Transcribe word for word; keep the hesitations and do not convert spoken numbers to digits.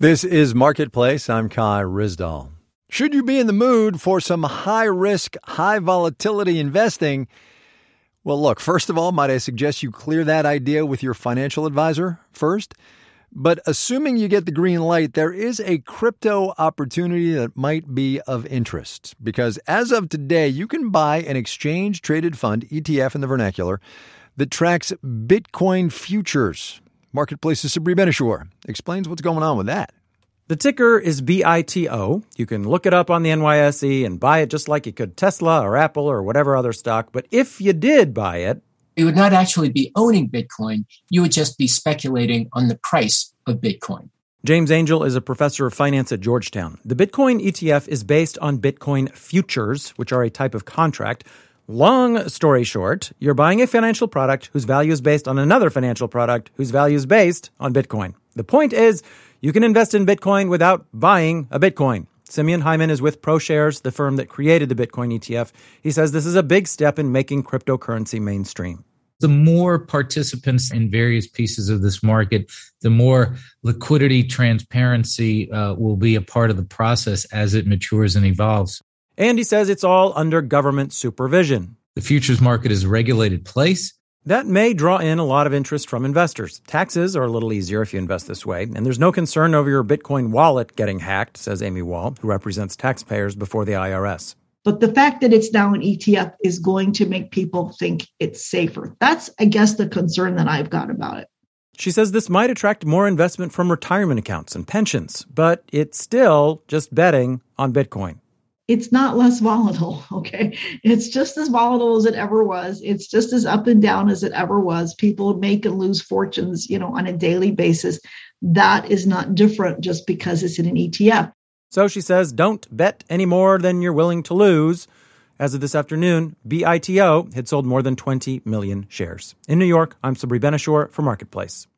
This is Marketplace. I'm Kai Ryssdal. Should you be in the mood for some high-risk, high-volatility investing? Well, look, first of all, might I suggest you clear that idea with your financial advisor first? But assuming you get the green light, there is a crypto opportunity that might be of interest. Because as of today, you can buy an exchange-traded fund, E T F in the vernacular, that tracks Bitcoin futures. Marketplace's Sabri Ben-Achour explains what's going on with that. The ticker is B I T O. You can look it up on the N Y S E and buy it just like you could Tesla or Apple or whatever other stock. But if you did buy it, you would not actually be owning Bitcoin. You would just be speculating on the price of Bitcoin. James Angel is a professor of finance at Georgetown. The Bitcoin E T F is based on Bitcoin futures, which are a type of contract. Long story short, you're buying a financial product whose value is based on another financial product whose value is based on Bitcoin. The point is, you can invest in Bitcoin without buying a Bitcoin. Simeon Hyman is with ProShares, the firm that created the Bitcoin E T F. He says this is a big step in making cryptocurrency mainstream. The more participants in various pieces of this market, the more liquidity, transparency uh, will be a part of the process as it matures and evolves. And he says it's all under government supervision. The futures market is a regulated place. That may draw in a lot of interest from investors. Taxes are a little easier if you invest this way, and there's no concern over your Bitcoin wallet getting hacked, says Amy Wall, who represents taxpayers before the I R S. But the fact that it's now an E T F is going to make people think it's safer. That's, I guess, the concern that I've got about it. She says this might attract more investment from retirement accounts and pensions, but it's still just betting on Bitcoin. It's not less volatile, okay? It's just as volatile as it ever was. It's just as up and down as it ever was. People make and lose fortunes, you know, on a daily basis. That is not different just because it's in an E T F. So she says, don't bet any more than you're willing to lose. As of this afternoon, B I T O had sold more than twenty million shares. In New York, I'm Sabri Ben-Achour for Marketplace.